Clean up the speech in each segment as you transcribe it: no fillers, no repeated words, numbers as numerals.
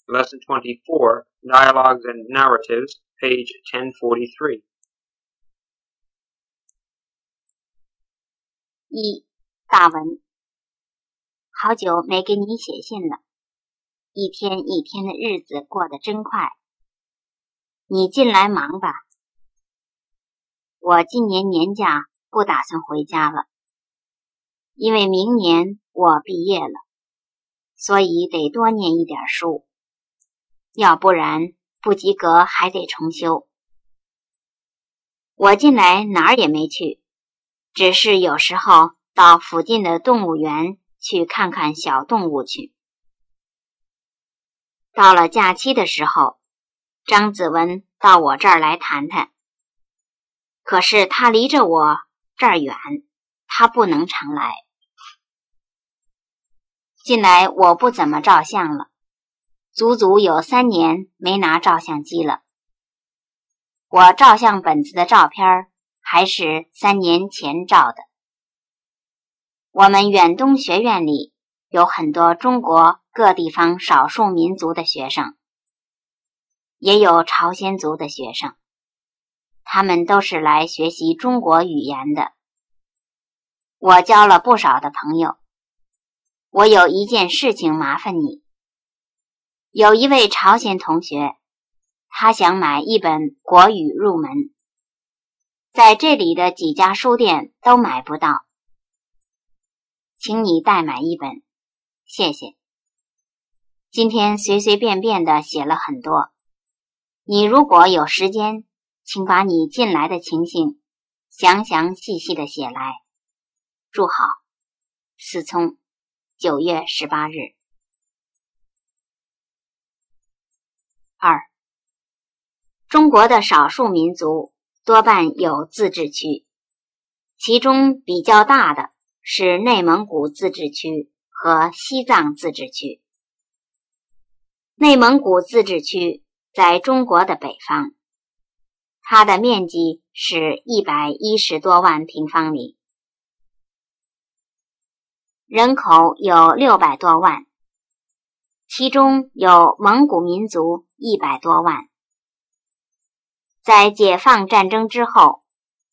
Lesson 24, Dialogues and Narratives, page 1043. 1. 大文，好久没给你写信了，一天一天的日子过得真快。你进来忙吧。我今年年假不打算回家了，因为明年我毕业了，所以得多念一点书，要不然不及格还得重修。我近来哪儿也没去，只是有时候到附近的动物园去看看小动物去。到了假期的时候，张子文到我这儿来谈谈，可是他离着我这儿远，他不能常来。近来我不怎么照相了，足足有3年没拿照相机了。我照相本子的照片还是3年前照的。我们远东学院里有很多中国各地方少数民族的学生，也有朝鲜族的学生，他们都是来学习中国语言的。我交了不少的朋友。我有一件事情麻烦你。有一位朝鲜同学，他想买一本国语入门，在这里的几家书店都买不到，请你代买一本，谢谢。今天随随便便的写了很多，你如果有时间，请把你近来的情形详详细细的写来。祝好，思聪，9月18日。2. 中国的少数民族多半有自治区，其中比较大的是内蒙古自治区和西藏自治区。内蒙古自治区在中国的北方，它的面积是110多万平方里，人口有600多万，其中有蒙古民族100多万。在解放战争之后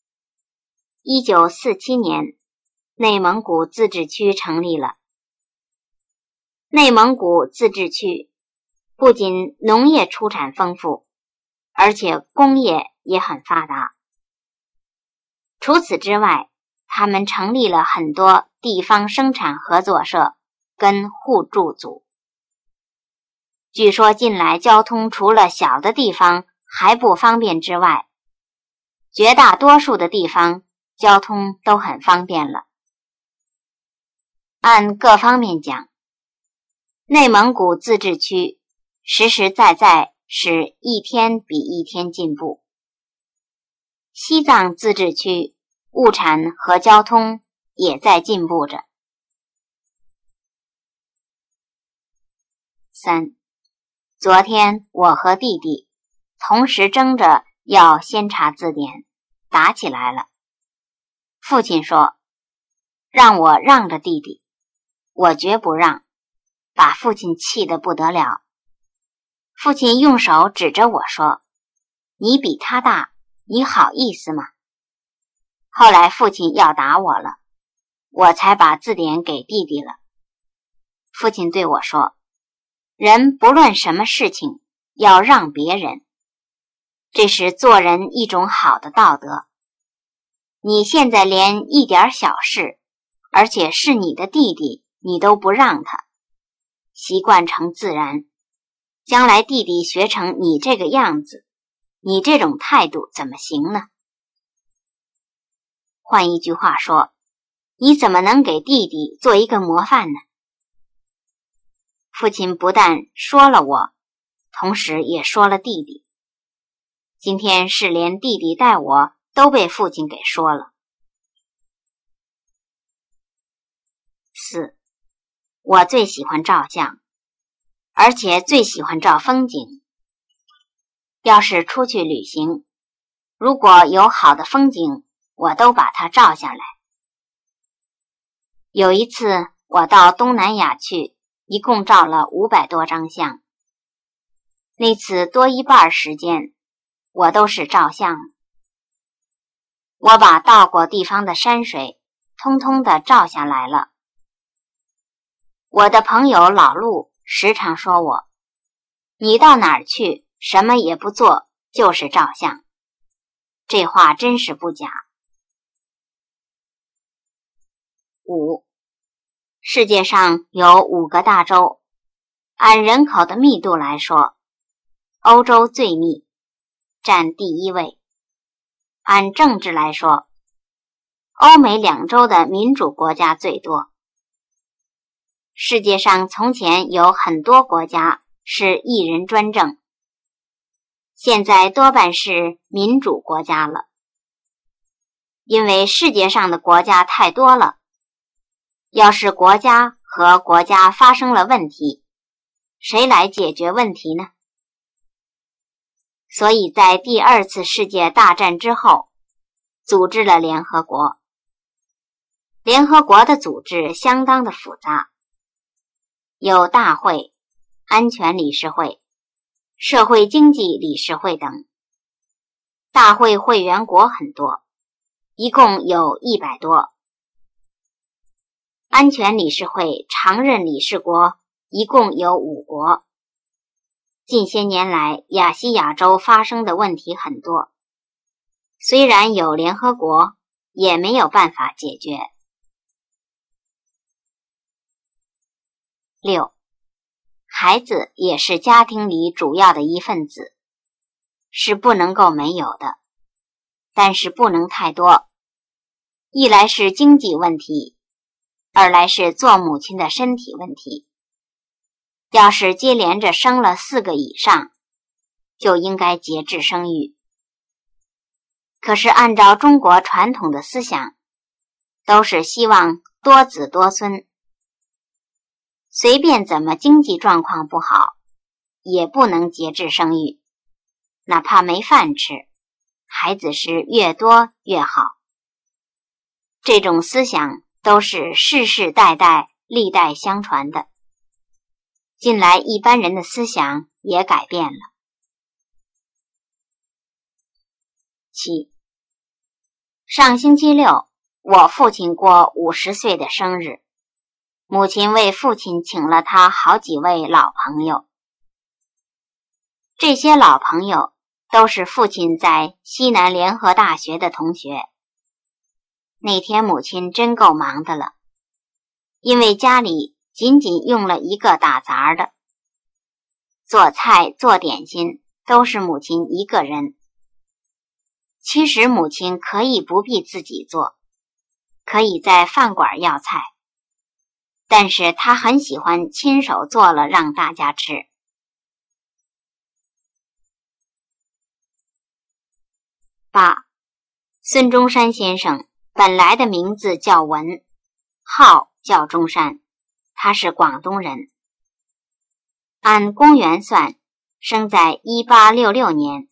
，1947年，内蒙古自治区成立了。内蒙古自治区不仅农业出产丰富，而且工业也很发达。除此之外，他们成立了很多地方生产合作社跟互助组。据说近来交通除了小的地方还不方便之外，绝大多数的地方交通都很方便了。按各方面讲，内蒙古自治区实实在在是一天比一天进步。西藏自治区物产和交通也在进步着。3. 昨天我和弟弟同时争着要先查字典，打起来了。父亲说让我让着弟弟，我绝不让，把父亲气得不得了。父亲用手指着我说，你比他大，你好意思吗？后来父亲要打我了，我才把字典给弟弟了。父亲对我说，人不论什么事情要让别人，这是做人一种好的道德。你现在连一点小事，而且是你的弟弟，你都不让他，习惯成自然，将来弟弟学成你这个样子，你这种态度怎么行呢？换一句话说，你怎么能给弟弟做一个模范呢？父亲不但说了我，同时也说了弟弟。今天是连弟弟带我都被父亲给说了。4. 我最喜欢照相，而且最喜欢照风景。要是出去旅行，如果有好的风景，我都把它照下来。有一次我到东南亚去，一共照了500多张相， 那次多一半时间，我都是照相。我把到过地方的山水通通的照下来了。我的朋友老陆时常说我，你到哪儿去，什么也不做，就是照相。这话真是不假。5. 世界上有5个大洲，按人口的密度来说，欧洲最密，占第1位。按政治来说，欧美2洲的民主国家最多。世界上从前有很多国家是一人专政，现在多半是民主国家了。因为世界上的国家太多了，要是国家和国家发生了问题，谁来解决问题呢？所以在第2次世界大战之后，组织了联合国。联合国的组织相当的复杂，有大会、安全理事会、社会经济理事会等。大会会员国很多，一共有100多。安全理事会常任理事国一共有5国。近些年来，亚细亚洲发生的问题很多，虽然有联合国，也没有办法解决。6. 孩子也是家庭里主要的一份子，是不能够没有的，但是不能太多。一来是经济问题，二来是做母亲的身体问题。要是接连着生了4个以上，就应该节制生育。可是按照中国传统的思想，都是希望多子多孙。随便怎么经济状况不好，也不能节制生育，哪怕没饭吃，孩子是越多越好。这种思想都是世世代代历代相传的。近来一般人的思想也改变了。7. 上星期六，我父亲过50岁的生日，母亲为父亲请了他好几位老朋友。这些老朋友都是父亲在西南联合大学的同学。那天母亲真够忙的了，因为家里仅仅用了一个打杂的，做菜做点心都是母亲一个人。其实母亲可以不必自己做，可以在饭馆要菜，但是她很喜欢亲手做了让大家吃。8. 孙中山先生本来的名字叫文，号叫中山，他是广东人。按公元算，生在1866年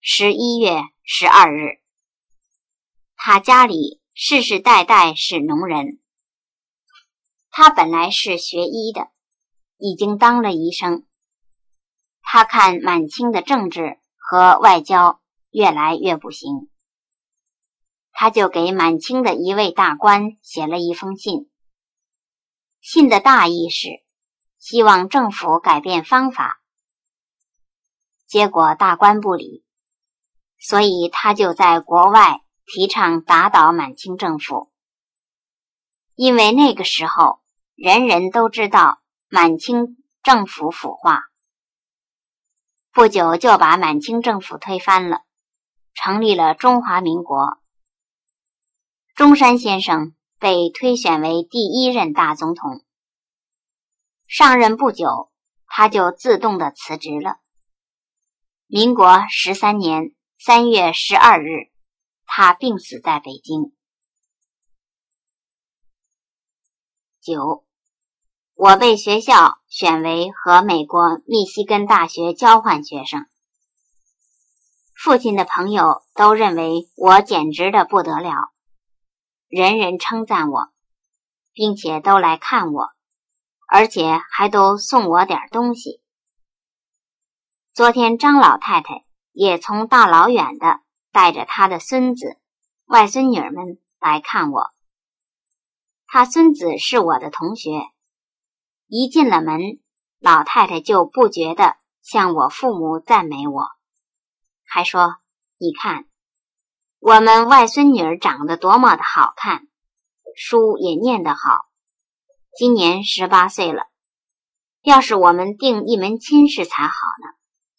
11月12日。他家里世世代代是农人。他本来是学医的，已经当了医生。他看满清的政治和外交越来越不行，他就给满清的一位大官写了一封信。信的大意是希望政府改变方法，结果大官不理，所以他就在国外提倡打倒满清政府。因为那个时候人人都知道满清政府腐化，不久就把满清政府推翻了，成立了中华民国。中山先生被推选为第1任大总统。上任不久，他就自动的辞职了。民国13年3月12日，他病死在北京。9. 我被学校选为和美国密西根大学交换学生。父亲的朋友都认为我简直的不得了，人人称赞我，并且都来看我，而且还都送我点东西。 昨天张老太太也从大老远的带着她的孙子、外孙女们来看我。她孙子是我的同学，一进了门，老太太就不觉地向我父母赞美我，还说：“你看，我们外孙女儿长得多么的好看，书也念得好，今年18岁了，要是我们定一门亲事才好呢。”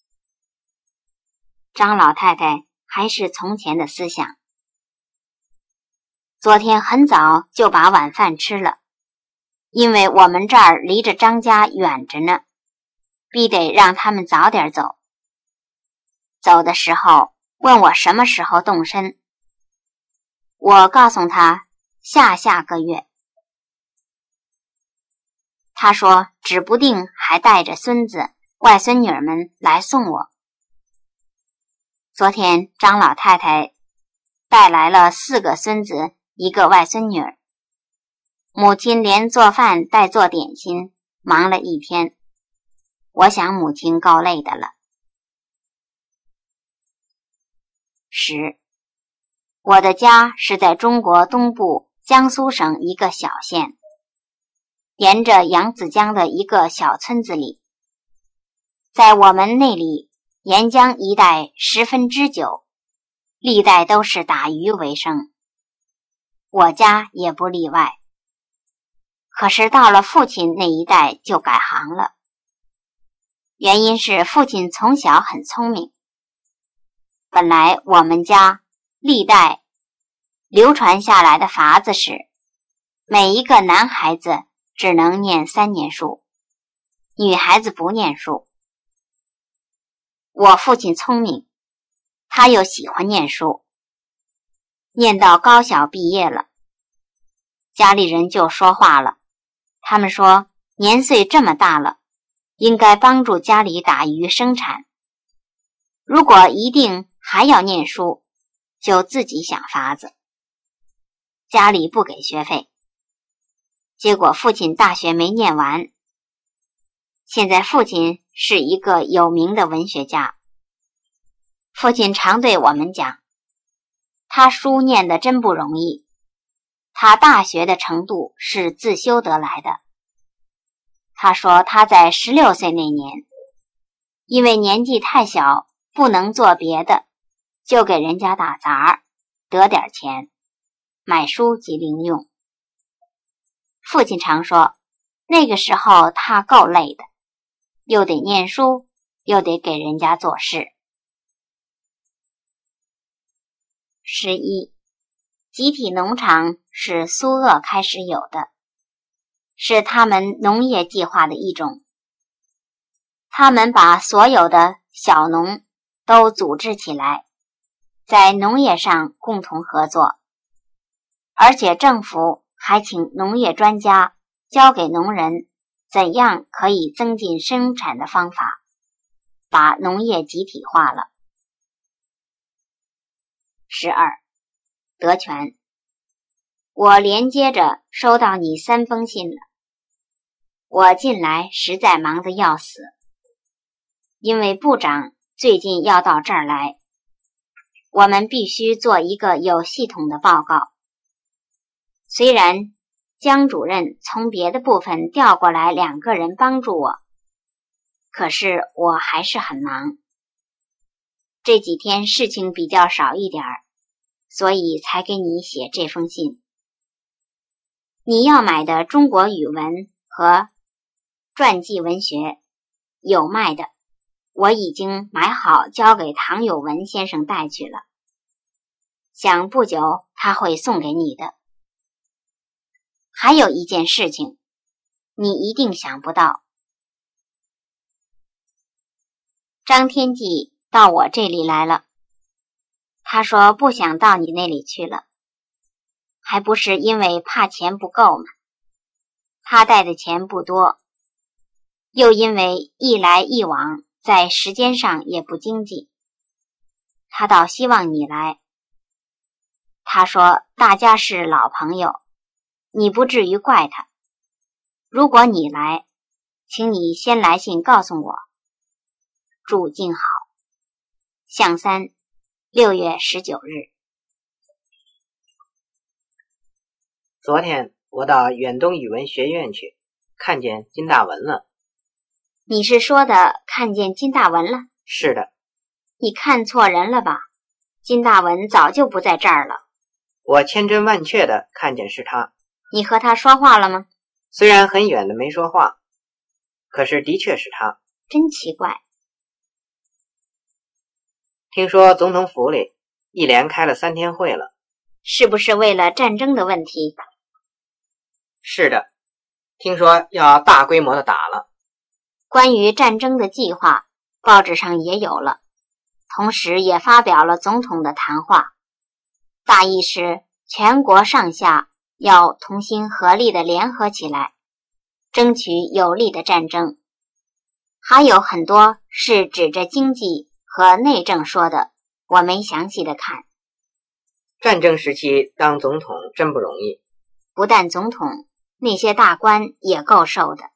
张老太太还是从前的思想，昨天很早就把晚饭吃了，因为我们这儿离着张家远着呢，必得让他们早点走。走的时候问我什么时候动身，我告诉他下个月。他说指不定还带着孙子、外孙女儿们来送我。昨天张老太太带来了4个孙子，1个外孙女儿，母亲连做饭带做点心，忙了一天，我想母亲够累的了。10. 我的家是在中国东部江苏省一个小县，沿着扬子江的一个小村子里。在我们那里，沿江一带10分之9，历代都是打鱼为生，我家也不例外。可是到了父亲那一代就改行了，原因是父亲从小很聪明。本来我们家历代流传下来的法子是，每一个男孩子只能念3年书，女孩子不念书。我父亲聪明，他又喜欢念书，念到高小毕业了，家里人就说话了，他们说年岁这么大了，应该帮助家里打鱼生产，如果一定还要念书，就自己想法子，家里不给学费。结果父亲大学没念完，现在父亲是一个有名的文学家。父亲常对我们讲，他书念得真不容易，他大学的程度是自修得来的。他说他在16岁那年，因为年纪太小，不能做别的，就给人家打杂，得点钱，买书及零用。父亲常说，那个时候他够累的，又得念书，又得给人家做事。11. 集体农场是苏俄开始有的，是他们农业计划的一种。他们把所有的小农都组织起来，在农业上共同合作，而且政府还请农业专家教给农人怎样可以增进生产的方法，把农业集体化了。12. 德全，我连接着收到你3封信了。我近来实在忙得要死，因为部长最近要到这儿来，我们必须做一个有系统的报告。虽然江主任从别的部分调过来2个人帮助我，可是我还是很忙。这几天事情比较少一点儿，所以才给你写这封信。你要买的中国语文和传记文学有卖的，我已经买好交给唐有文先生带去了，想不久他会送给你的。还有一件事情，你一定想不到，张天骥到我这里来了，他说不想到你那里去了，还不是因为怕钱不够吗？他带的钱不多，又因为一来一往在时间上也不经济，他倒希望你来。他说大家是老朋友，你不至于怪他。如果你来，请你先来信告诉我， 祝静好。象3 6月19日。 昨天我到远东语文学院去，看见金大文了。 你是说的看见金大文了？ 是的。 你看错人了吧？金大文早就不在这儿了。 我千真万确的看见是他。 你和他说话了吗？ 虽然很远的没说话，可是的确是他。 真奇怪。 听说总统府里一连开了3天会了。 是不是为了战争的问题？ 是的，听说要大规模的打了。 关于战争的计划，报纸上也有了，同时也发表了总统的谈话。大意是全国上下要同心合力的联合起来，争取有利的战争。还有很多是指着经济和内政说的，我没详细的看。 战争时期当总统真不容易。 不但总统，那些大官也够受的。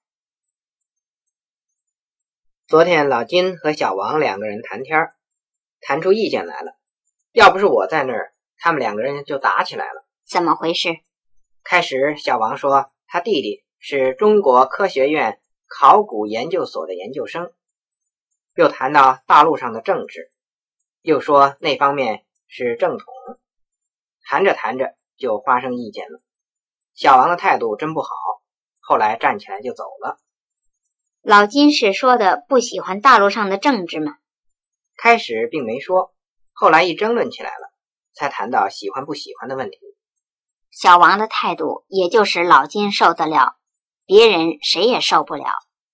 昨天老金和小王2个人谈天，谈出意见来了。要不是我在那儿，他们2个人就打起来了。 怎么回事？ 开始小王说他弟弟是中国科学院考古研究所的研究生，又谈到大陆上的政治，又说那方面是正统。谈着谈着就发生意见了。小王的态度真不好，后来站起来就走了。 老金是说的不喜欢大陆上的政治吗？ 开始并没说，后来一争论起来了，才谈到喜欢不喜欢的问题。 小王的态度也就是老金受得了，别人谁也受不了。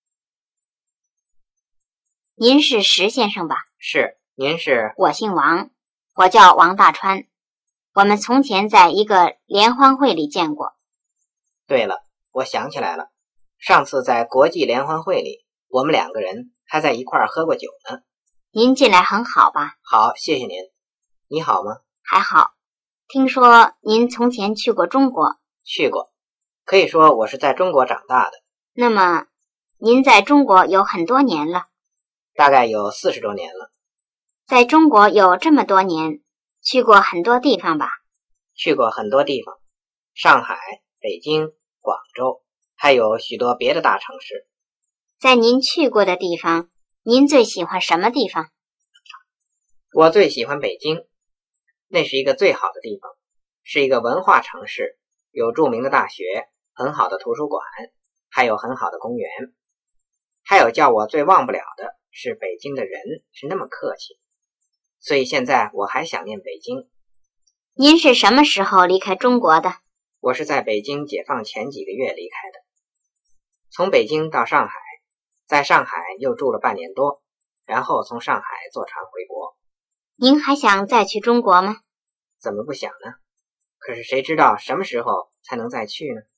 您是石先生吧？ 是。您是？ 我姓王，我叫王大川。我们从前在一个联欢会里见过。 对了，我想起来了，上次在国际联欢会里，我们2个人还在一块儿喝过酒呢。 您近来很好吧？ 好，谢谢您。你好吗？ 还好。听说您从前去过中国？ 去过，可以说我是在中国长大的。 那么，您在中国有很多年了？ 大概有40多年了。 在中国有这么多年，去过很多地方吧？ 去过很多地方，上海、北京、广州，还有许多别的大城市。 在您去过的地方，您最喜欢什么地方？ 我最喜欢北京，那是一个最好的地方，是一个文化城市，有著名的大学，很好的图书馆，还有很好的公园。还有叫我最忘不了的是北京的人是那么客气，所以现在我还想念北京。 您是什么时候离开中国的？ 我是在北京解放前几个月离开的，从北京到上海，在上海又住了半年多，然后从上海坐船回国。 您还想再去中国吗？ 怎么不想呢？可是谁知道什么时候才能再去呢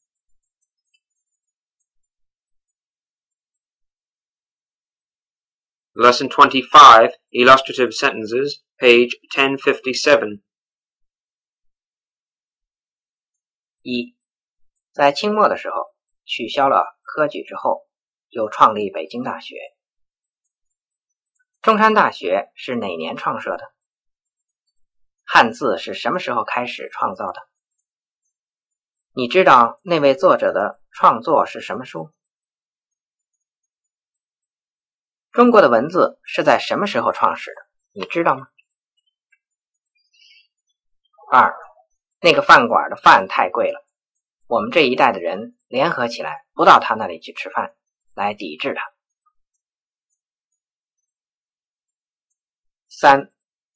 ？Lesson 25, Illustrative Sentences, page 1057. 1. 在清末的时候，取消了科举之后，又创立北京大学。中山大学是哪年创设的？汉字是什么时候开始创造的？你知道那位作者的创作是什么书？中国的文字是在什么时候创始的？你知道吗？2. 那个饭馆的饭太贵了，我们这一代的人联合起来，不到他那里去吃饭，来抵制他。3.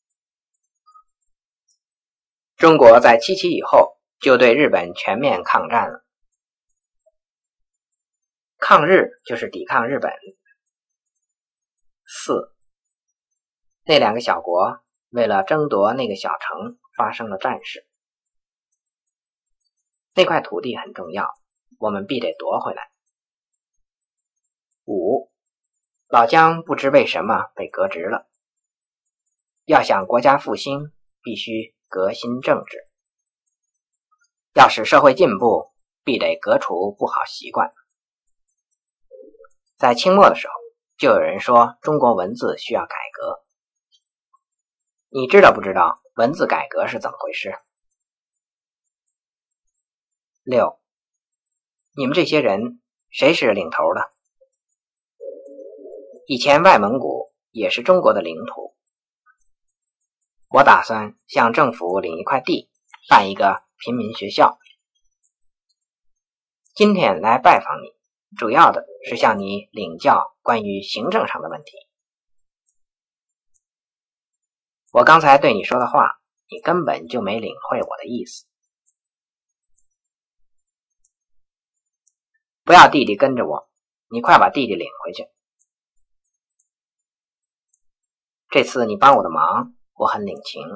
中国在77以后就对日本全面抗战了。抗日就是抵抗日本。4. 那2个小国为了争夺那个小城发生了战事。那块土地很重要，我们必得夺回来。5. 老姜不知为什么被革职了。要想国家复兴，必须革新政治。要使社会进步，必得革除不好习惯。在清末的时候， 就有人说中国文字需要改革。你知道不知道文字改革是怎么回事？6. 你们这些人谁是领头的？以前外蒙古也是中国的领土，我打算向政府领一块地，办一个平民学校。今天来拜访你，主要的是向你领教关于行政上的问题。我刚才对你说的话，你根本就没领会我的意思。不要弟弟跟着我，你快把弟弟领回去。这次你帮我的忙，我很领情。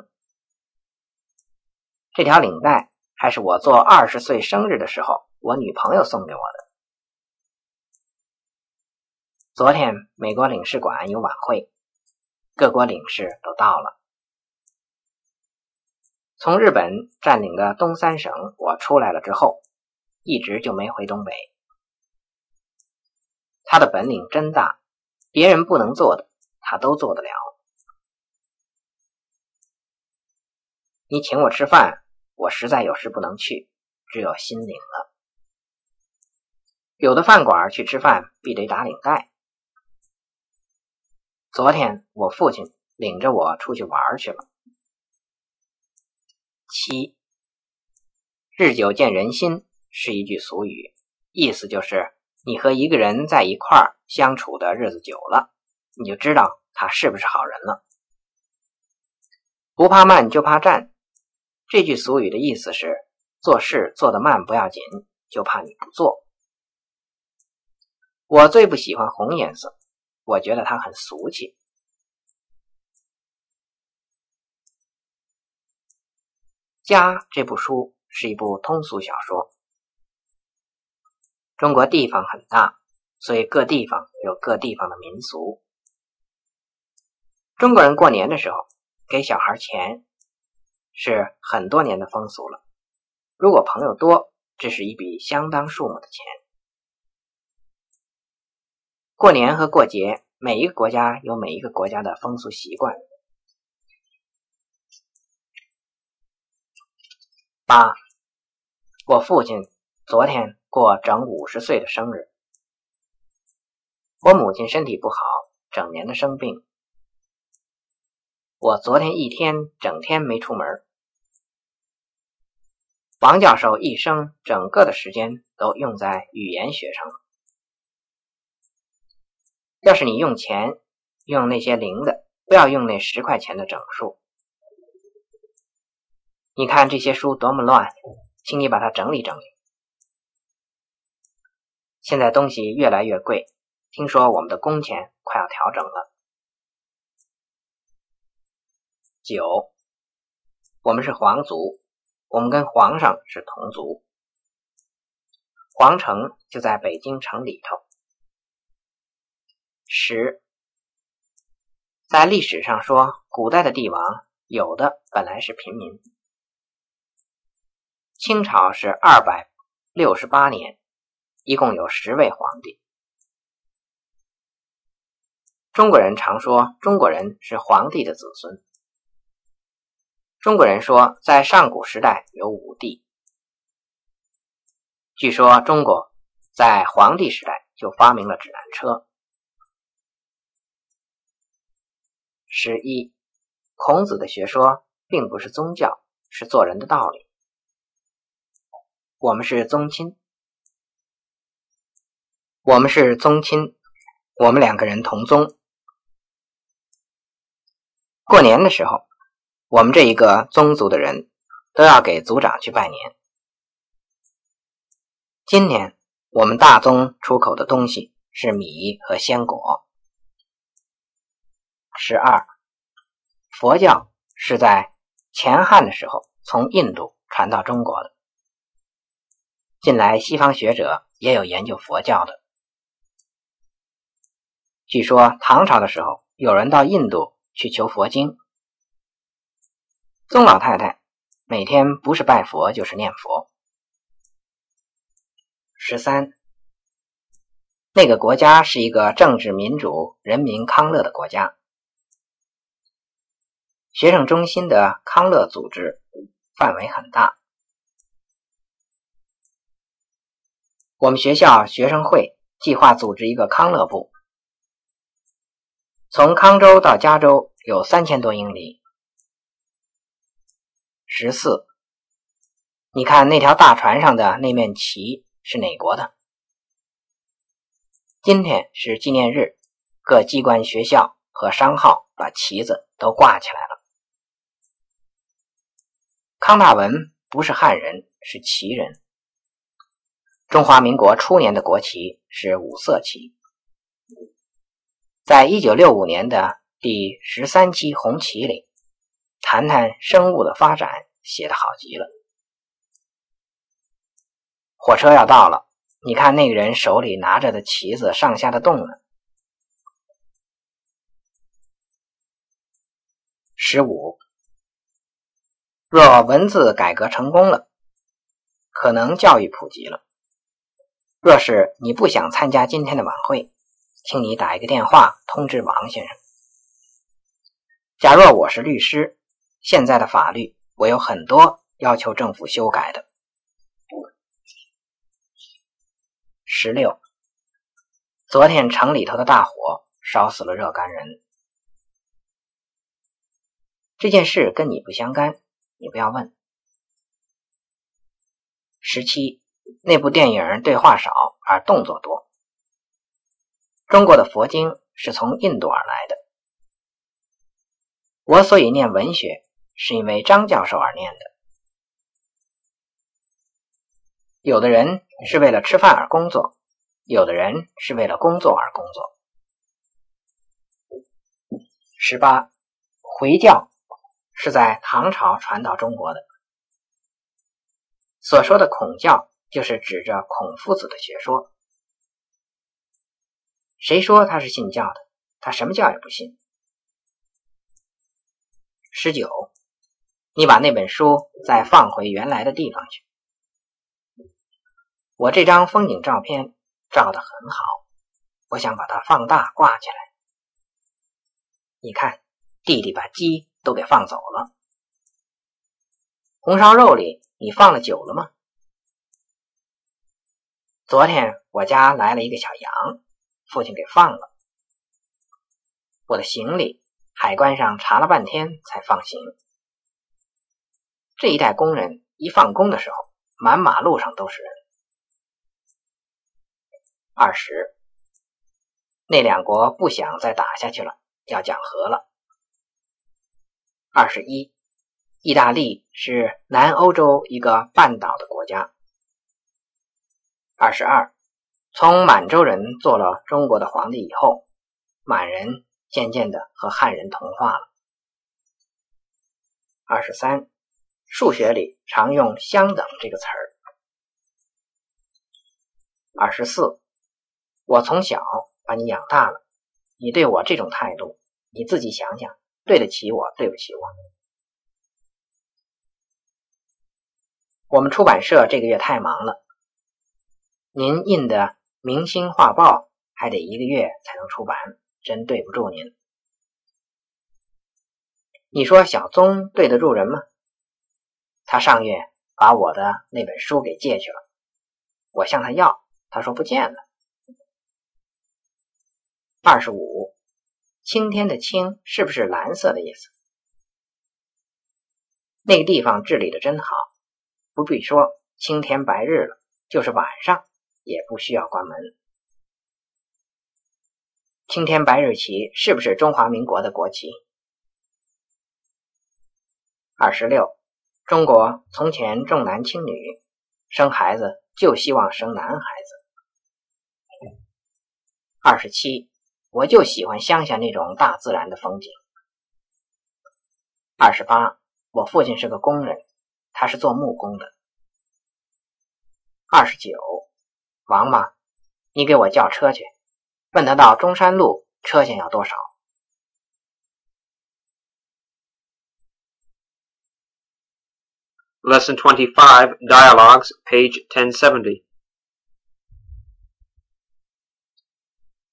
这条领带还是我做20岁生日的时候，我女朋友送给我的。昨天美国领事馆有晚会，各国领事都到了。从日本占领的东三省我出来了之后，一直就没回东北。他的本领真大，别人不能做的，他都做得了。你请我吃饭，我实在有事不能去，只有心领了。有的饭馆去吃饭必得打领带。昨天我父亲领着我出去玩去了。7. 日久见人心是一句俗语，意思就是你和一个人在一块儿相处的日子久了，你就知道他是不是好人了。不怕慢就怕站，这句俗语的意思是做事做得慢不要紧，就怕你不做。我最不喜欢红颜色，我觉得它很俗气。家这部书是一部通俗小说。中国地方很大，所以各地方有各地方的民俗。中国人过年的时候给小孩钱，是很多年的风俗了。如果朋友多，这是一笔相当数目的钱。过年和过节，每一个国家有每一个国家的风俗习惯。8. 我父亲昨天过整50岁的生日。我母亲身体不好，整年的生病。我昨天一天整天没出门。王教授一生整个的时间都用在语言学上了。要是你用钱，用那些零的，不要用那10块钱的整数。你看这些书多么乱，请你把它整理整理。现在东西越来越贵，听说我们的工钱快要调整了。9. 我们是皇族，我们跟皇上是同族。皇城就在北京城里头。10. 在历史上说，古代的帝王有的本来是平民。清朝是268年，一共有10位皇帝。中国人常说中国人是皇帝的子孙。中国人说在上古时代有5帝。据说中国在黄帝时代就发明了指南车。11. 孔子的学说并不是宗教，是做人的道理。我们是宗亲。我们是宗亲，我们2个人同宗。过年的时候，我们这一个宗族的人都要给族长去拜年。今年我们大宗出口的东西是米和鲜果。12. 佛教是在前汉的时候从印度传到中国的。近来西方学者也有研究佛教的。据说唐朝的时候，有人到印度去求佛经。宗老太太每天不是拜佛就是念佛。13. 那个国家是一个政治民主、人民康乐的国家。学生中心的康乐组织范围很大。我们学校学生会计划组织一个康乐部，从康州到加州有3000多英里。14，你看那条大船上的那面旗是哪国的？今天是纪念日，各机关、学校和商号把旗子都挂起来了。康大文不是汉人，是旗人。中华民国初年的国旗是5色旗。在1965年的第13期红旗里，谈谈生物的发展写得好极了。火车要到了，你看那个人手里拿着的旗子上下的动呢。15，若文字改革成功了，可能教育普及了。若是你不想参加今天的晚会，请你打一个电话通知王先生。假若我是律师，现在的法律我有很多要求政府修改的。16，昨天城里头的大火烧死了若干人。这件事跟你不相干，你不要问。17，那部电影对话少而动作多。中国的佛经是从印度而来的。我所以念文学，是因为张教授而念的。有的人是为了吃饭而工作，有的人是为了工作而工作。18，回教是在唐朝传到中国的。所说的孔教就是指着孔夫子的学说。谁说他是信教的？他什么教也不信。19，你把那本书再放回原来的地方去。我这张风景照片照得很好，我想把它放大挂起来。你看，弟弟把鸡都给放走了。红烧肉里你放了酒了吗？昨天我家来了一个小羊，父亲给放了。我的行李海关上查了半天才放行。这一代工人一放工的时候，满马路上都是人。20，那两国不想再打下去了，要讲和了。21，意大利是南欧洲一个半岛的国家。22，从满洲人做了中国的皇帝以后，满人渐渐的和汉人同化了。23，数学里常用相等这个词儿。24，我从小把你养大了，你对我这种态度，你自己想想，对得起我，对不起我。我们出版社这个月太忙了，您印的明星画报还得1个月才能出版，真对不住您。你说小宗对得住人吗？他上月把我的那本书给借去了，我向他要，他说不见了。25，青天的青是不是蓝色的意思？那个地方治理的真好，不必说青天白日了，就是晚上也不需要关门。青天白日旗是不是中华民国的国旗？26，中国从前重男轻女，生孩子就希望生男孩子。27，我就喜欢乡下那种大自然的风景。28，我父亲是个工人，他是做木工的。29，王妈，你给我叫车去，问他到中山路车钱要多少。 Lesson 25, Dialogues, page 1070.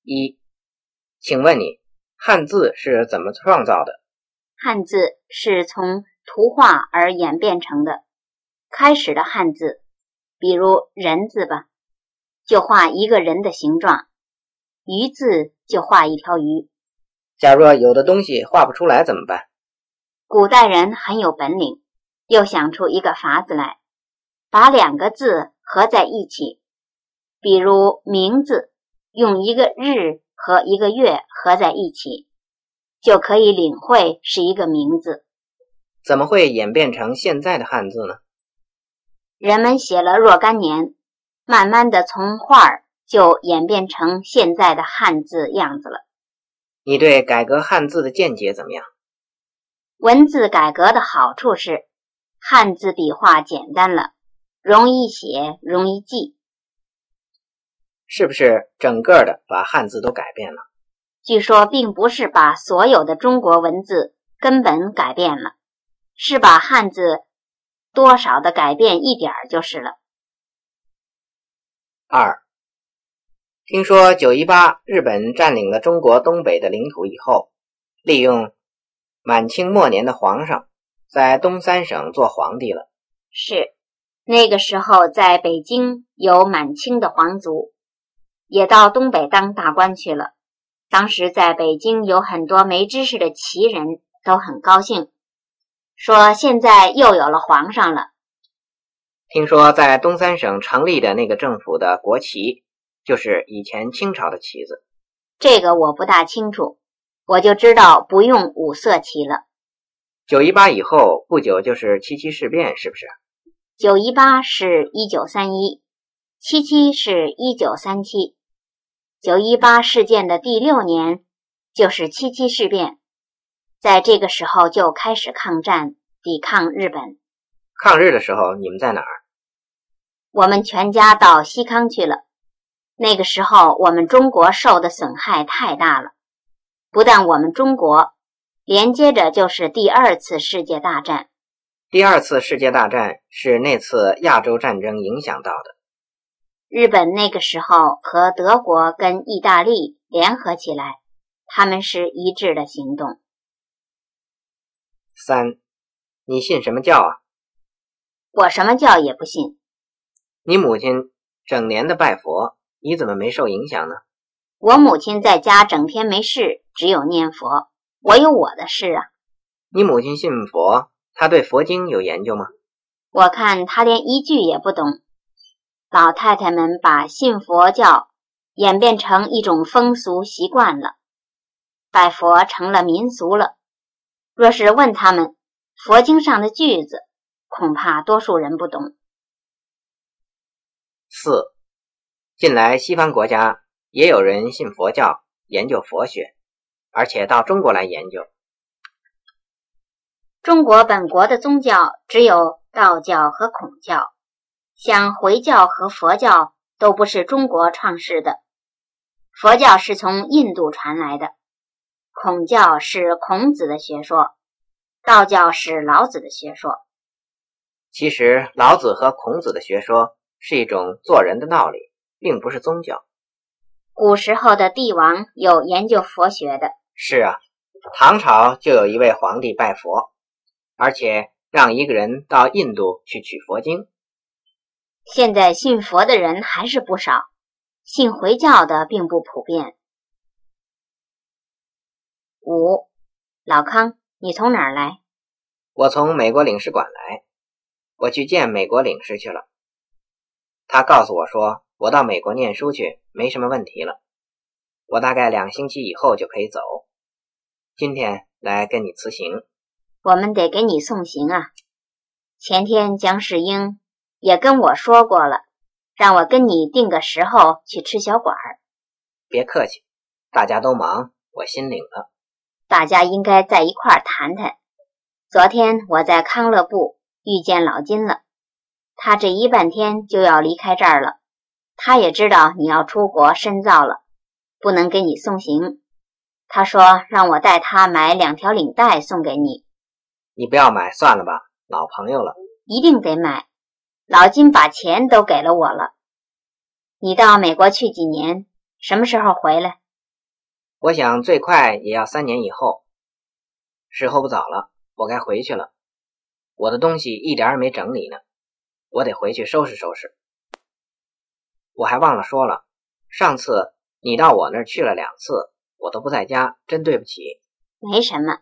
一，请问你，汉字是怎么创造的？ 汉字是从图画而演变成的。开始的汉字，比如人字吧，就画一个人的形状；鱼字就画一条鱼。 假若有的东西画不出来怎么办？ 古代人很有本领，又想出一个法子来，把两个字合在一起。比如名字，用一个日和一个月合在一起，就可以领会是一个名字。 怎么会演变成现在的汉字呢？ 人们写了若干年，慢慢的从画儿就演变成现在的汉字样子了。 你对改革汉字的见解怎么样？ 文字改革的好处是，汉字笔画简单了，容易写，容易记。 是不是整个的把汉字都改变了？ 据说并不是把所有的中国文字根本改变了，是把汉字多少的改变一点儿就是了。 二，听说918日本占领了中国东北的领土以后，利用满清末年的皇上在东三省做皇帝了。 是，那个时候在北京有满清的皇族，也到东北当大官去了。当时在北京有很多没知识的旗人都很高兴，说现在又有了皇上了。 听说在东三省成立的那个政府的国旗就是以前清朝的旗子。 这个我不大清楚，我就知道不用五色旗了。 918以后不久就是七七事变，是不是 ？918是1931，77是1937。918事件的第6年就是七七事变，在这个时候就开始抗战，抵抗日本。 抗日的时候你们在哪儿？ 我们全家到西康去了。那个时候我们中国受的损害太大了，不但我们中国，连接着就是第2次世界大战。 第2次世界大战是那次亚洲战争影响到的。 日本那个时候和德国跟意大利联合起来，他们是一致的行动。 3，你信什么教啊？ 我什么教也不信。 你母亲整年的拜佛，你怎么没受影响呢？ 我母亲在家整天没事，只有念佛，我有我的事啊。 你母亲信佛，她对佛经有研究吗？ 我看她连一句也不懂。老太太们把信佛教演变成一种风俗习惯了，拜佛成了民俗了。若是问他们佛经上的句子，恐怕多数人不懂。 4，近来西方国家也有人信佛教，研究佛学，而且到中国来研究。 中国本国的宗教只有道教和孔教，像回教和佛教都不是中国创世的。佛教是从印度传来的，孔教是孔子的学说，道教是老子的学说。 其实老子和孔子的学说是一种做人的道理，并不是宗教。 古时候的帝王有研究佛学的。 是啊，唐朝就有一位皇帝拜佛，而且让一个人到印度去取佛经。 现在信佛的人还是不少，信回教的并不普遍。5，老康，你从哪儿来？ 我从美国领事馆来，我去见美国领事去了。他告诉我说，我到美国念书去没什么问题了，我大概2个星期以后就可以走。今天来跟你辞行。 我们得给你送行啊。前天姜世英也跟我说过了，让我跟你定个时候去吃小馆儿。 别客气，大家都忙，我心领了。 大家应该在一块儿谈谈。昨天我在康乐部遇见老金了，他这一半天就要离开这儿了。他也知道你要出国深造了，不能给你送行。他说让我带他买2条领带送给你。 你不要买算了吧，老朋友了。 一定得买，老金把钱都给了我了。你到美国去几年？什么时候回来？ 我想最快也要3年以后。时候不早了，我该回去了。我的东西一点也没整理呢，我得回去收拾收拾。我还忘了说了，上次你到我那儿去了2次，我都不在家，真对不起。 没什么。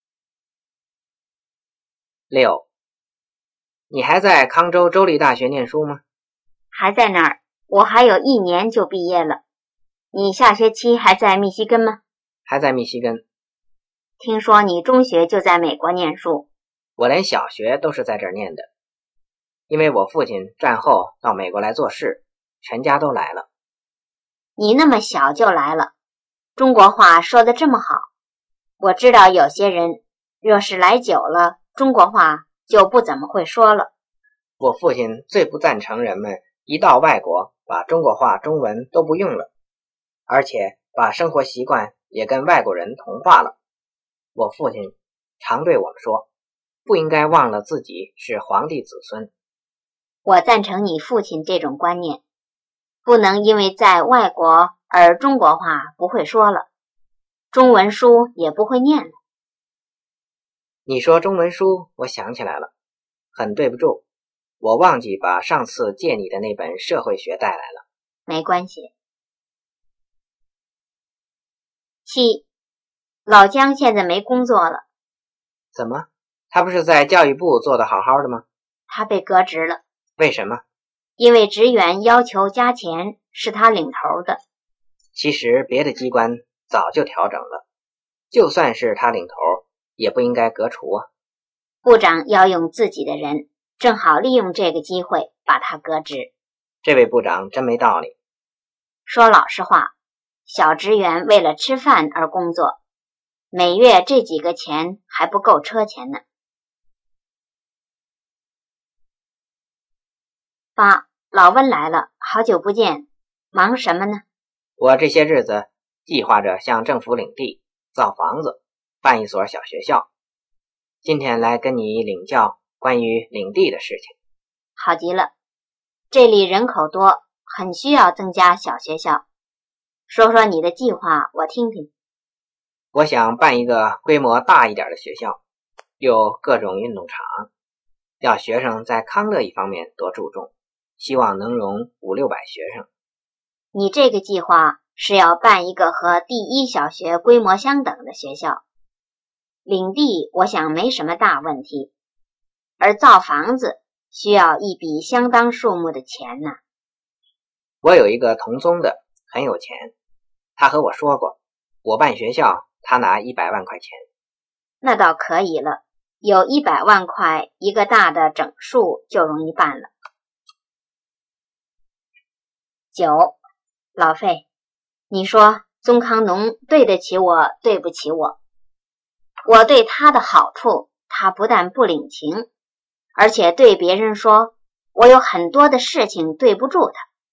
6，你还在康州州立大学念书吗？ 还在那儿，我还有1年就毕业了。你下学期还在密西根吗？ 还在密西根。 听说你中学就在美国念书。 我连小学都是在这儿念的，因为我父亲战后到美国来做事，全家都来了。 你那么小就来了，中国话说得这么好。我知道有些人若是来久了，中国话就不怎么会说了。 我父亲最不赞成人们一到外国把中国话中文都不用了，而且把生活习惯也跟外国人同化了。我父亲常对我们说，不应该忘了自己是皇帝子孙。 我赞成你父亲这种观念，不能因为在外国而中国话不会说了，中文书也不会念了。 你说中文书，我想起来了，很对不住，我忘记把上次借你的那本社会学带来了。 没关系。7，老姜现在没工作了。 怎么？他不是在教育部做得好好的吗？ 他被革职了。 为什么？ 因为职员要求加钱，是他领头的。 其实别的机关早就调整了，就算是他领头，也不应该革除啊。 部长要用自己的人，正好利用这个机会把他革职。 这位部长真没道理。 说老实话，小职员为了吃饭而工作，每月这几个钱还不够车钱呢。8，老温来了，好久不见，忙什么呢？ 我这些日子计划着向政府领地，造房子，办一所小学校。今天来跟你领教关于领地的事情。 好极了，这里人口多，很需要增加小学校。说说你的计划，我听听。 我想办一个规模大一点的学校，有各种运动场，要学生在康乐一方面多注重，希望能容500-600学生。 你这个计划是要办一个和第一小学规模相等的学校。领地我想没什么大问题，而造房子需要一笔相当数目的钱呢。 我有一个同宗的很有钱，他和我说过，我办学校他拿100万块钱。 那倒可以了，有100万块，一个大的整数就容易办了。9，老费，你说宗康农对得起我，对不起我？我对他的好处，他不但不领情，而且对别人说我有很多的事情对不住他。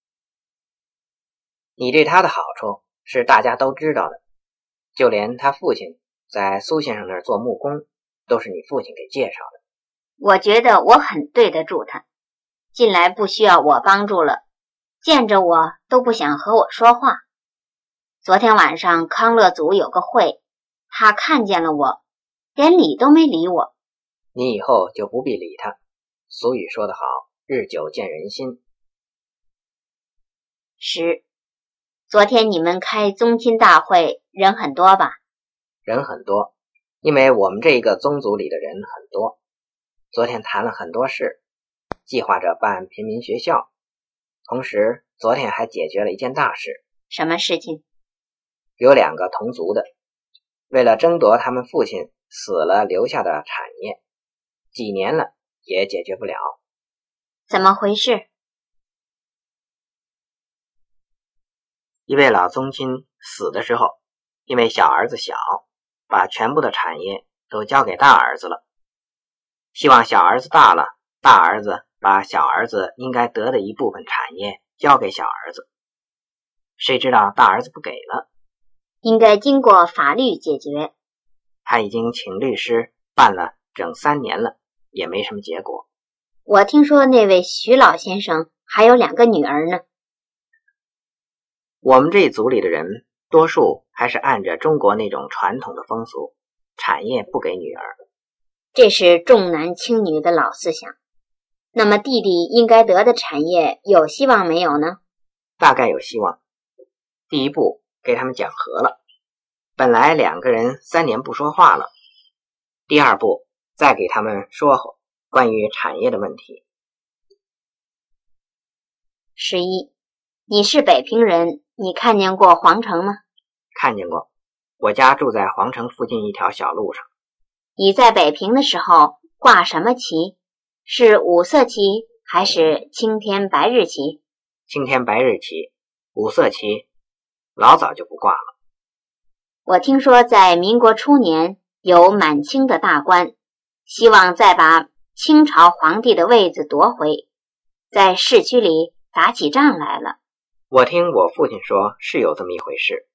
你对他的好处是大家都知道的，就连他父亲在苏先生那儿做木工，都是你父亲给介绍的。 我觉得我很对得住他，近来不需要我帮助了，见着我都不想和我说话。昨天晚上康乐组有个会，他看见了我，连理都没理我。 你以后就不必理他，俗语说得好，日久见人心。 10，昨天你们开宗亲大会，人很多吧？ 人很多，因为我们这一个宗族里的人很多。昨天谈了很多事，计划着办平民学校，同时昨天还解决了一件大事。 什么事情？ 有2个同族的，为了争夺他们父亲死了留下的产业，几年了也解决不了。 怎么回事？ 一位老宗亲死的时候，因为小儿子小，把全部的产业都交给大儿子了，希望小儿子大了，大儿子把小儿子应该得的一部分产业交给小儿子。谁知道大儿子不给了， 应该经过法律解决。 他已经请律师办了整3年了，也没什么结果。 我听说那位徐老先生还有2个女儿呢。 我们这一族里的人多数还是按着中国那种传统的风俗，产业不给女儿。 这是重男轻女的老思想。那么弟弟应该得的产业有希望没有呢？ 大概有希望。第一步给他们讲和了，本来两个人3年不说话了。第二步再给他们说关于产业的问题。 11，你是北平人，你看见过皇城吗？ 看见过，我家住在皇城附近一条小路上。 你在北平的时候挂什么旗？是五色旗还是青天白日旗？ 青天白日旗，五色旗老早就不挂了。 我听说在民国初年有满清的大官希望再把清朝皇帝的位子夺回，在市区里打起仗来了。 我听我父亲说是有这么一回事。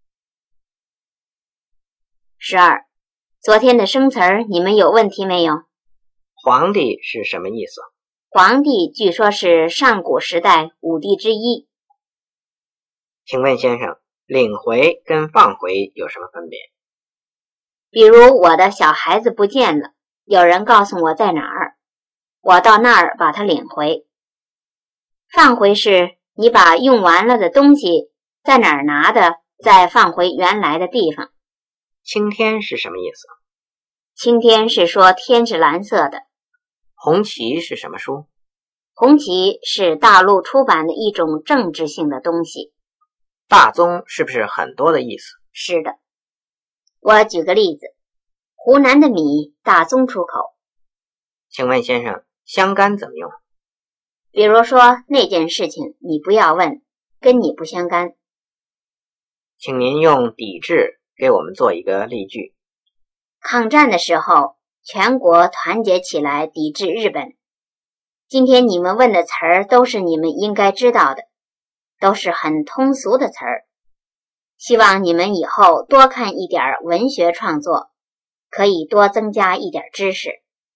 12，昨天的生词儿你们有问题没有？ 皇帝是什么意思？ 皇帝据说是上古时代5帝之一。 请问先生，领回跟放回有什么分别？ 比如我的小孩子不见了，有人告诉我在哪儿，我到那儿把他领回。放回是你把用完了的东西在哪儿拿的，再放回原来的地方。 青天是什么意思？ 青天是说天是蓝色的。 红旗是什么书？ 红旗是大陆出版的一种政治性的东西。 大宗是不是很多的意思？ 是的。我举个例子，湖南的米大宗出口。 请问先生，香干怎么用？ 比如说那件事情你不要问，跟你不相干。 请您用抵制给我们做一个例句。 抗战的时候，全国团结起来抵制日本。今天你们问的词儿都是你们应该知道的，都是很通俗的词儿。希望你们以后多看一点文学创作，可以多增加一点知识。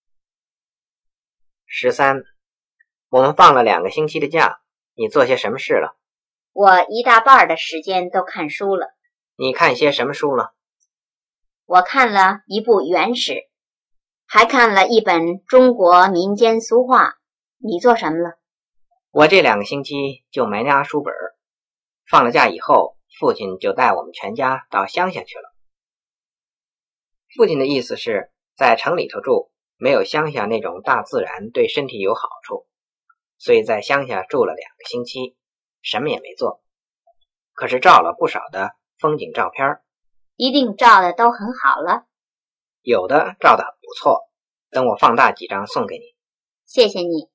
13，我们放了2个星期的假，你做些什么事了？ 我一大半的时间都看书了。 你看些什么书了？ 我看了一部原史，还看了一本中国民间俗话。你做什么了？ 我这2个星期就没拿书本。放了假以后，父亲就带我们全家到乡下去了。父亲的意思是在城里头住，没有乡下那种大自然对身体有好处，所以在乡下住了2个星期，什么也没做，可是照了不少的风景照片。 一定照的都很好了。 有的照得很不错，等我放大几张送给你。 谢谢你。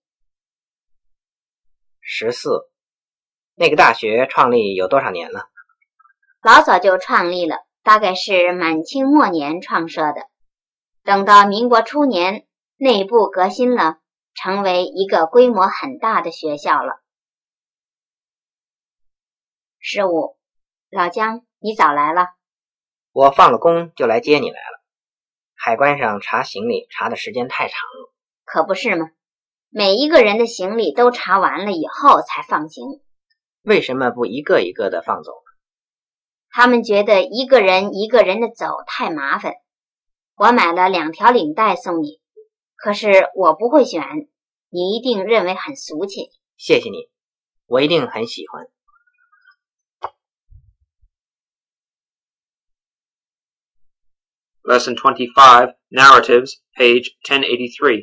14，那个大学创立有多少年了？ 老早就创立了，大概是满清末年创设的。等到民国初年，内部革新了，成为一个规模很大的学校了。15，老姜，你早来了。 我放了工就来接你来了。海关上查行李查的时间太长了。 可不是吗？每一个人的行李都查完了以后才放行。 为什么不一个一个的放走呢？ 他们觉得一个人一个人的走太麻烦。我买了2条领带送你，可是我不会选，你一定认为很俗气。 谢谢你，我一定很喜欢。 Lesson 25, Narratives, page 1083.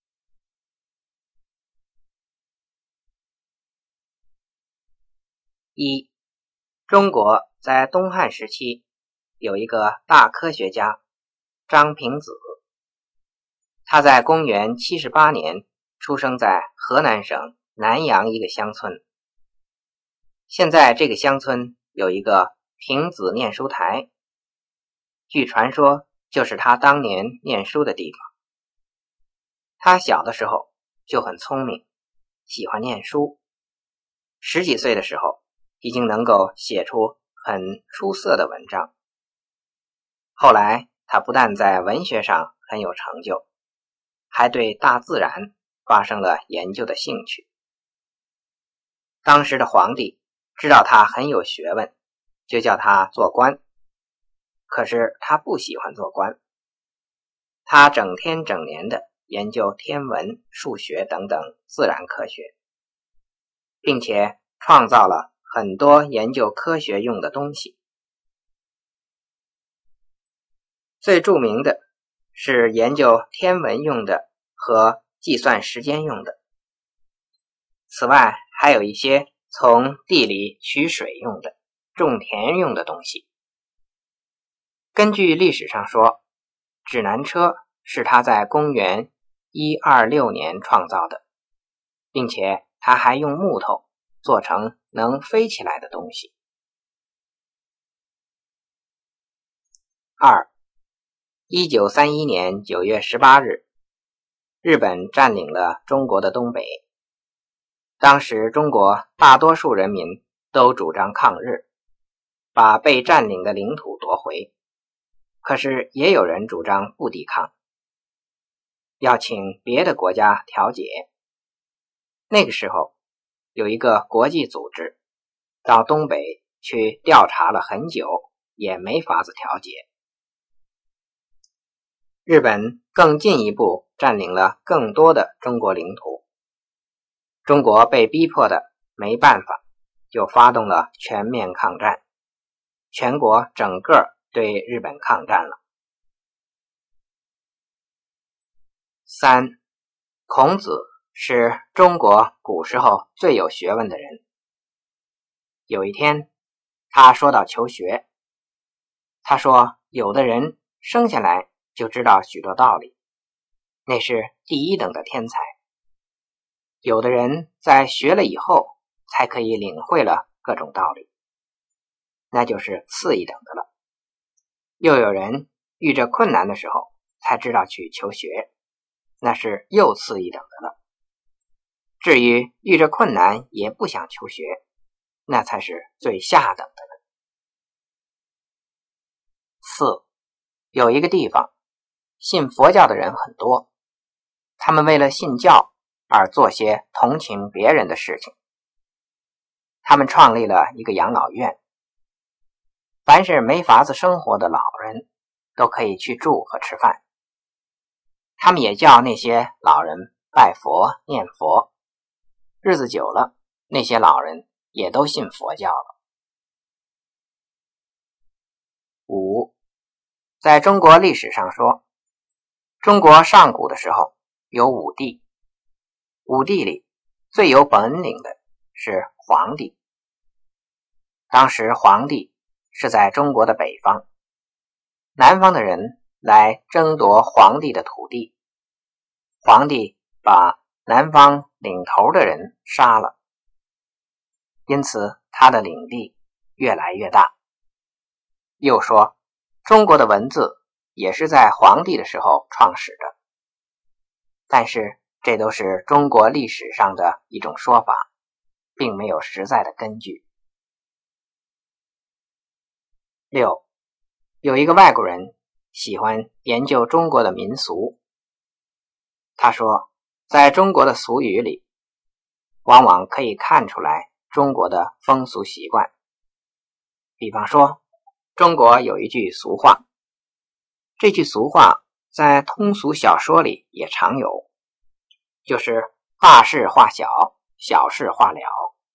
1. 中国在东汉时期有一个大科学家张平子，他在公元78年出生在河南省南阳一个乡村。现在这个乡村有一个平子念书台，据传说就是他当年念书的地方。他小的时候就很聪明，喜欢念书，10几岁的时候已经能够写出很出色的文章。后来他不但在文学上很有成就，还对大自然发生了研究的兴趣。当时的皇帝知道他很有学问， 就叫他做官。可是他不喜欢做官，他整天整年的研究天文、数学等等自然科学，并且创造了很多研究科学用的东西。最著名的是研究天文用的和计算时间用的，此外还有一些从地里取水用的、种田用的东西。根据历史上说，指南车是他在公元126年创造的，并且他还用木头做成能飞起来的东西。2. 1931年9月18日，日本占领了中国的东北。当时中国大多数人民都主张抗日，把被占领的领土夺回，可是也有人主张不抵抗，要请别的国家调解。那个时候有一个国际组织到东北去调查了很久，也没法子调解。日本更进一步占领了更多的中国领土，中国被逼迫的没办法，就发动了全面抗战，全国整个对日本抗战了。3. 孔子是中国古时候最有学问的人。有一天他说到求学，他说有的人生下来就知道许多道理，那是第一等的天才。有的人在学了以后才可以领会了各种道理，那就是次一等的了。又有人遇着困难的时候才知道去求学，那是又次一等的了。至于遇着困难也不想求学，那才是最下等的了。4. 有一个地方信佛教的人很多，他们为了信教而做些同情别人的事情。他们创立了一个养老院，凡是没法子生活的老人都可以去住和吃饭。他们也叫那些老人拜佛念佛，日子久了，那些老人也都信佛教了。5. 在中国历史上说，中国上古的时候有5帝，5帝里最有本领的是黄帝。当时黄帝是在中国的北方，南方的人来争夺黄帝的土地，黄帝把南方领头的人杀了，因此他的领地越来越大。又说中国的文字也是在黄帝的时候创始的，但是这都是中国历史上的一种说法，并没有实在的根据。6. 有一个外国人喜欢研究中国的民俗，他说在中国的俗语里往往可以看出来中国的风俗习惯。比方说中国有一句俗话，这句俗话在通俗小说里也常有，就是大事化小，小事化了。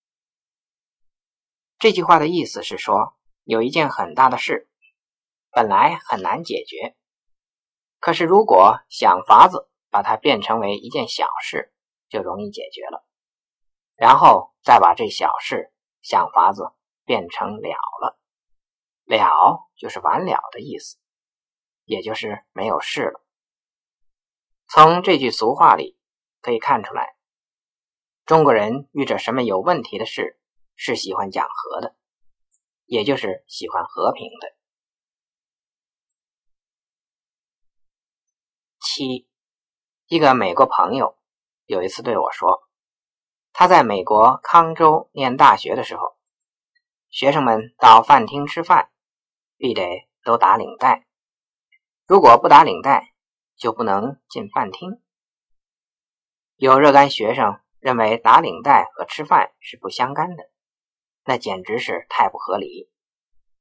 这句话的意思是说，有一件很大的事本来很难解决，可是如果想法子把它变成为一件小事，就容易解决了，然后再把这小事想法子变成了了，了就是完了的意思，也就是没有事了。从这句俗话里可以看出来，中国人遇着什么有问题的事是喜欢讲和的，也就是喜欢和平的。7. 一个美国朋友有一次对我说，他在美国康州念大学的时候，学生们到饭厅吃饭必得都打领带，如果不打领带就不能进饭厅。有若干学生认为打领带和吃饭是不相干的，那简直是太不合理。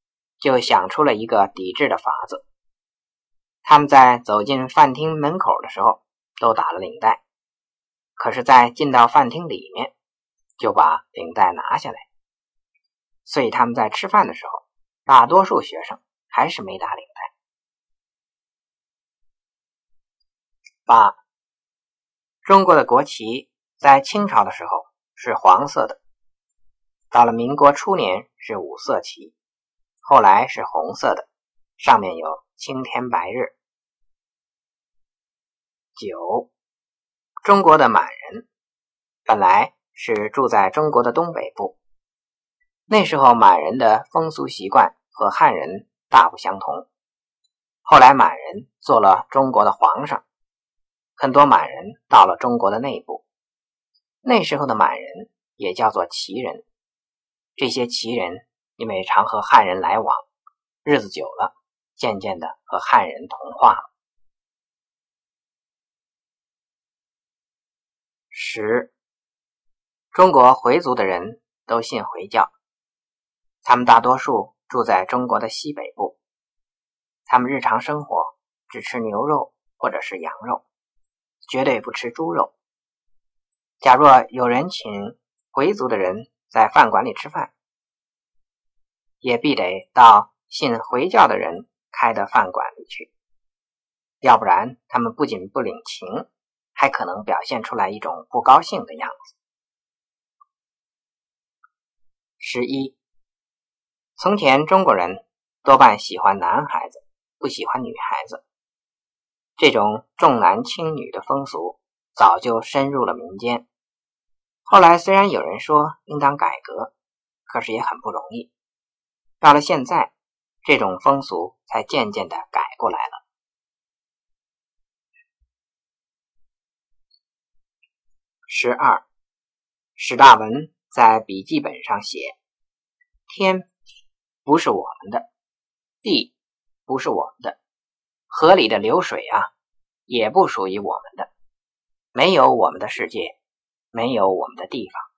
就想出了一个抵制的法子。他们在走进饭厅门口的时候都打了领带，可是在进到饭厅里面就把领带拿下来，所以他们在吃饭的时候大多数学生还是没打领带。8. 中国的国旗在清朝的时候是黄色的，到了民国初年是五色旗，后来是红色的，上面有青天白日。9. 中国的满人本来是住在中国的东北部，那时候满人的风俗习惯和汉人大不相同，后来满人做了中国的皇上，很多满人到了中国的内部，那时候的满人也叫做旗人。这些旗人因为常和汉人来往，日子久了，渐渐的和汉人同化了。10. 中国回族的人都信回教，他们大多数住在中国的西北部，他们日常生活只吃牛肉或者是羊肉，绝对不吃猪肉。假若有人请回族的人在饭馆里吃饭，也必得到信回教的人开的饭馆里去，要不然他们不仅不领情，还可能表现出来一种不高兴的样子。11. 从前中国人多半喜欢男孩子，不喜欢女孩子，这种重男轻女的风俗早就深入了民间。后来虽然有人说应当改革，可是也很不容易。到了现在，这种风俗才渐渐的改过来了。12. 史大文在笔记本上写：天不是我们的，地不是我们的，河里的流水啊，也不属于我们的，没有我们的世界，没有我们的地方。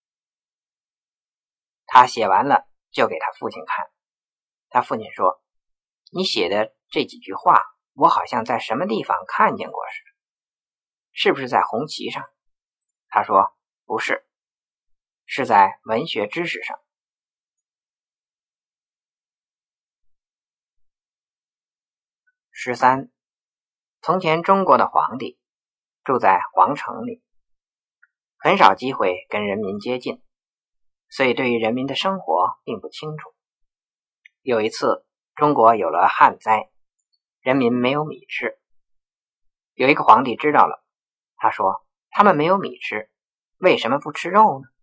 他写完了就给他父亲看，他父亲说：你写的这几句话我好像在什么地方看见过似的，是不是在红旗上？他说不是，是在文学知识上。13. 从前中国的皇帝住在皇城里，很少机会跟人民接近，所以对于人民的生活并不清楚。有一次中国有了旱灾，人民没有米吃，有一个皇帝知道了，他说他们没有米吃，为什么不吃肉呢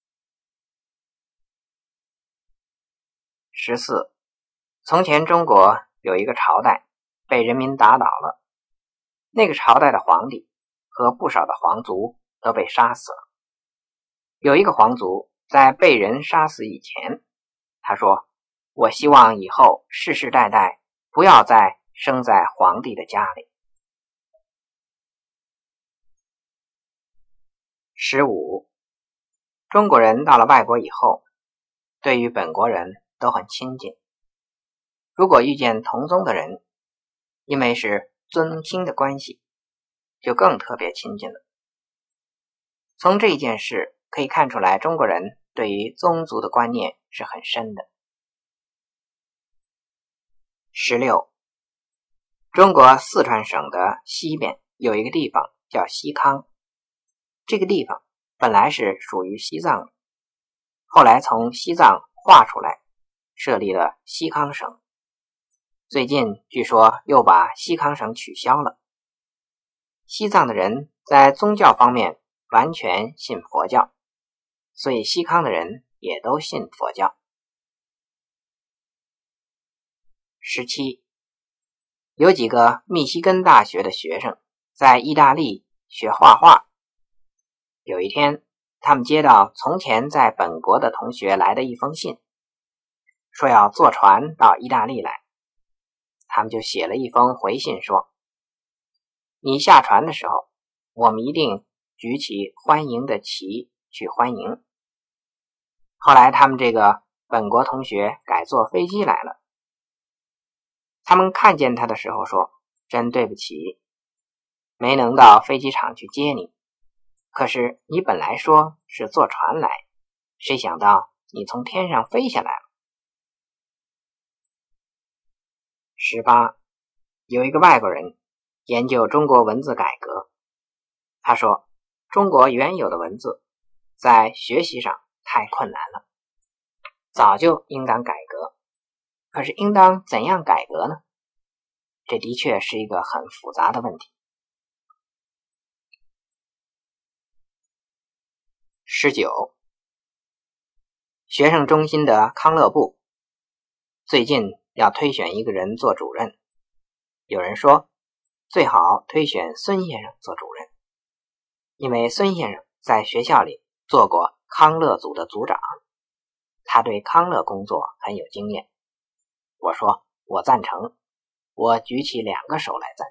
？14. 从前中国有一个朝代被人民打倒了，那个朝代的皇帝和不少的皇族都被杀死了。有一个皇族在被人杀死以前，他说我希望以后世世代代不要再生在皇帝的家里。15. 中国人到了外国以后，对于本国人都很亲近，如果遇见同宗的人，因为是尊亲的关系，就更特别亲近了。从这件事可以看出来，中国人对于宗族的观念是很深的。16. 中国四川省的西边有一个地方叫西康，这个地方本来是属于西藏的，后来从西藏划出来，设立了西康省。最近据说又把西康省取消了。西藏的人在宗教方面完全信佛教，所以西康的人也都信佛教。17. 有几个密西根大学的学生在意大利学画画，有一天他们接到从前在本国的同学来的一封信，说要坐船到意大利来，他们就写了一封回信说，你下船的时候，我们一定举起欢迎的旗去欢迎。后来他们这个本国同学改坐飞机来了， 他们看见他的时候说，真对不起，没能到飞机场去接你，可是你本来说是坐船来，谁想到你从天上飞下来了。18. 有一个外国人研究中国文字改革，他说，中国原有的文字在学习上太困难了，早就应当改革，可是应当怎样改革呢？这的确是一个很复杂的问题。19. 学生中心的康乐部最近要推选一个人做主任，有人说最好推选孙先生做主任，因为孙先生在学校里做过康乐组的组长，他对康乐工作很有经验。我说我赞成，我举起2个手来赞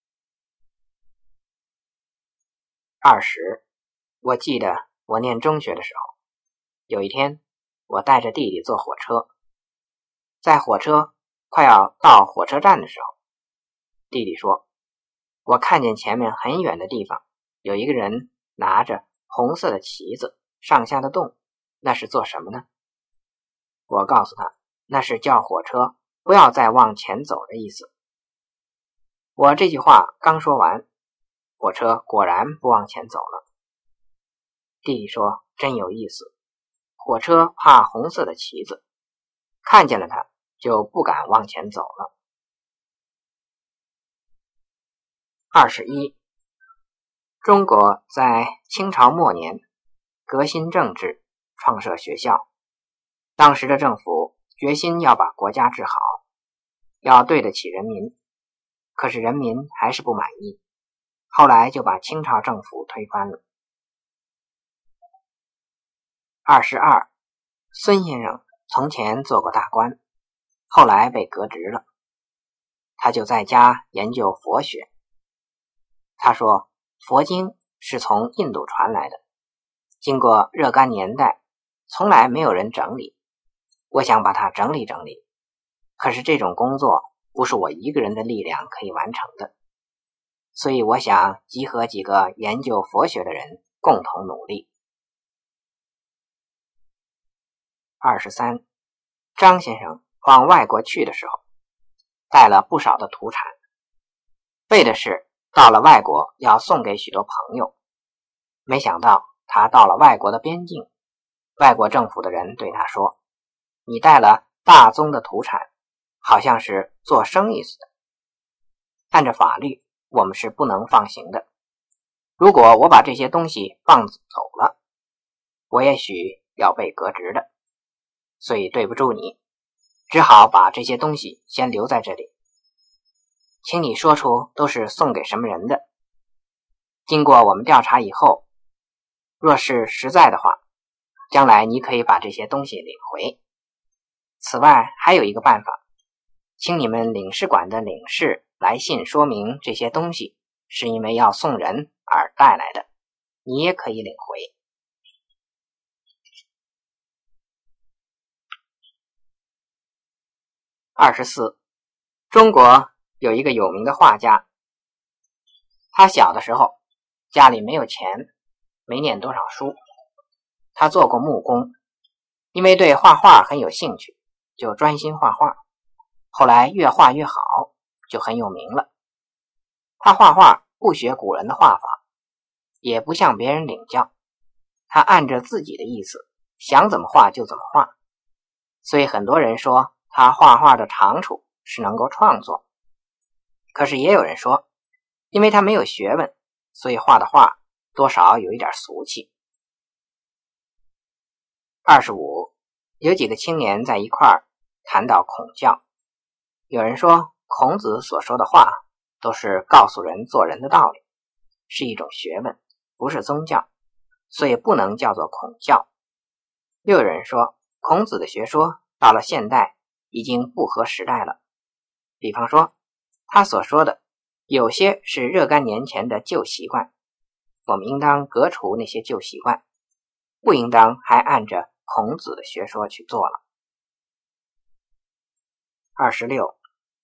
成。20. 我记得我念中学的时候，有一天我带着弟弟坐火车，在火车快要到火车站的时候，弟弟说，我看见前面很远的地方有一个人拿着红色的旗子上下的动，那是做什么呢？我告诉他，那是叫火车不要再往前走的意思。我这句话刚说完，火车果然不往前走了。弟弟说，真有意思，火车怕红色的旗子，看见了它就不敢往前走了。21. 中国在清朝末年革新政治，创设学校，当时的政府决心要把国家治好，要对得起人民，可是人民还是不满意，后来就把清朝政府推翻了。22. 孙先生从前做过大官，后来被革职了，他就在家研究佛学。他说，佛经是从印度传来的，经过若干年代，从来没有人整理，我想把它整理整理，可是这种工作不是我一个人的力量可以完成的，所以我想集合几个研究佛学的人共同努力。23. 张先生往外国去的时候，带了不少的土产，为的是到了外国要送给许多朋友。没想到他到了外国的边境，外国政府的人对他说，你带了大宗的土产，好像是做生意似的，按照法律我们是不能放行的，如果我把这些东西放走了，我也许要被革职的，所以对不住你，只好把这些东西先留在这里，请你说出都是送给什么人的。经过我们调查以后，若是实在的话，将来你可以把这些东西领回。此外还有一个办法，请你们领事馆的领事来信说明这些东西是因为要送人而带来的，你也可以领回。24. 中国有一个有名的画家，他小的时候家里没有钱，没念多少书，他做过木工，因为对画画很有兴趣，就专心画画，后来越画越好，就很有名了。他画画不学古人的画法，也不向别人领教，他按着自己的意思想怎么画就怎么画，所以很多人说他画画的长处是能够创作。可是也有人说，因为他没有学问，所以画的画多少有一点俗气。25. 有几个青年在一块儿谈到孔教，有人说孔子所说的话都是告诉人做人的道理，是一种学问，不是宗教，所以不能叫做孔教。又有人说孔子的学说到了现代已经不合时代了，比方说他所说的有些是若干年前的旧习惯，我们应当革除那些旧习惯，不应当还按着孔子的学说去做了。26.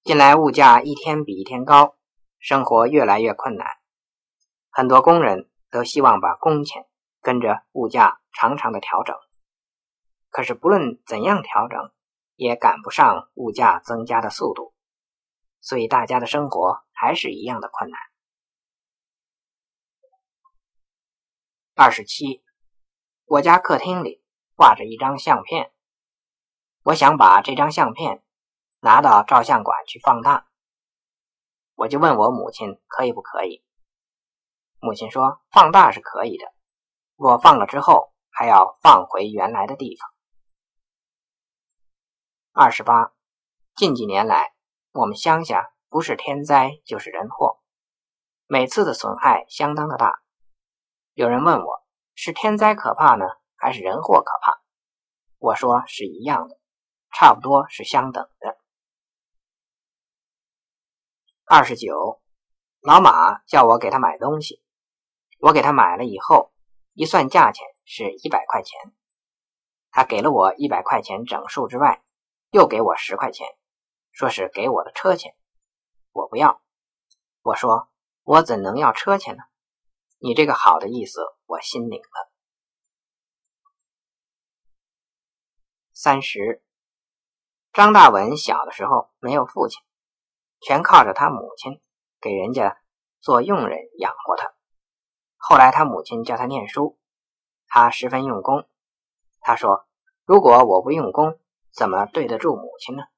近来物价一天比一天高，生活越来越困难，很多工人都希望把工钱跟着物价常常的调整，可是不论怎样调整，也赶不上物价增加的速度，所以大家的生活还是一样的困难。27，我家客厅里挂着一张相片，我想把这张相片拿到照相馆去放大，我就问我母亲可以不可以。母亲说放大是可以的，我放了之后还要放回原来的地方。28，近几年来，我们乡下不是天灾就是人祸，每次的损害相当的大。有人问我，是天灾可怕呢，还是人祸可怕？我说是一样的，差不多是相等的。29，老马叫我给他买东西，我给他买了以后，一算价钱是100块钱，他给了我100块钱整数之外，又给我10块钱，说是给我的车钱，我不要。我说我怎能要车钱呢？你这个好的意思我心领了。30，张大文小的时候没有父亲，全靠着他母亲给人家做佣人养活他。后来他母亲叫他念书，他十分用功。他说如果我不用功，怎么对得住母亲呢？